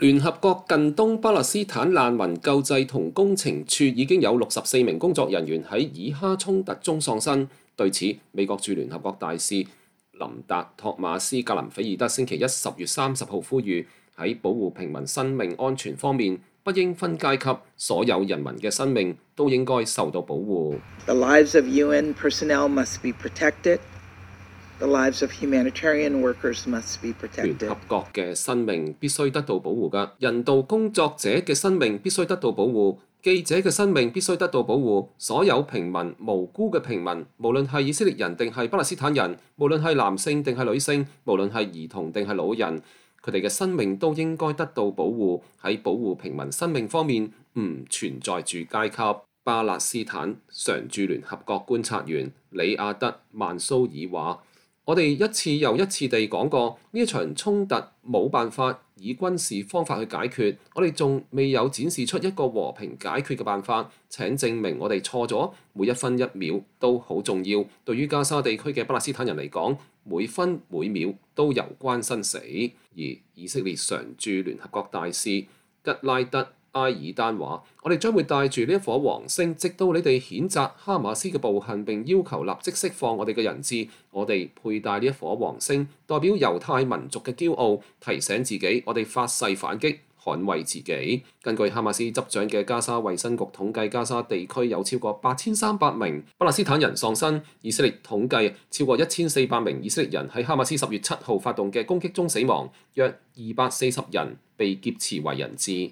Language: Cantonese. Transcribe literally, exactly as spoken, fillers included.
聯合國近東巴勒斯坦難民救濟同工程處已經有六十四名工作人員喺以哈衝突中喪生。對此，美國駐聯合國大使林達托馬斯格林菲爾德星期一十月三十號呼籲，喺保護平民生命安全方面，不應分階級，所有人民嘅生命都應該受到保護。 The lives of U N personnel must be protected. The lives of humanitarian workers must be protected. 聯合國嘅生命必須得到保護㗎，人道工作者嘅生命必須得到保護，記者嘅生命必須得到保護，所有平民、無辜嘅平民，無論係以色列人定係巴勒斯坦人，無論係男性定係女性，無論係兒童定係老人，佢哋嘅生命都應該得到保護。喺保護平民生命方面，唔存在住階級。巴勒斯坦常駐聯合國觀察員里亞德曼蘇爾話：我哋一次又一次地講過，呢一場衝突冇辦法以軍事方法去解決，我哋仲未有展示出一個和平解決嘅辦法。請證明我哋錯咗，每一分一秒都好重要。對於加沙地區嘅巴勒斯坦人嚟講，每分每秒都攸關生死。而以色列常駐聯合國大使吉拉德埃爾丹話：我哋將會帶住呢一顆黃星，直到你哋譴責哈馬斯嘅暴行並要求立即釋放我哋嘅人質。我哋佩戴呢一顆黃星，代表猶太民族嘅驕傲，提醒自己我哋發誓反擊，捍衛自己。根據哈馬斯執掌嘅加沙衛生局統計，加沙地區有超過八千三百名巴勒斯坦人喪生。以色列統計超過一千四百名以色列人喺哈馬斯十月七號發動嘅攻擊中死亡，約二百四十人被劫持為人質。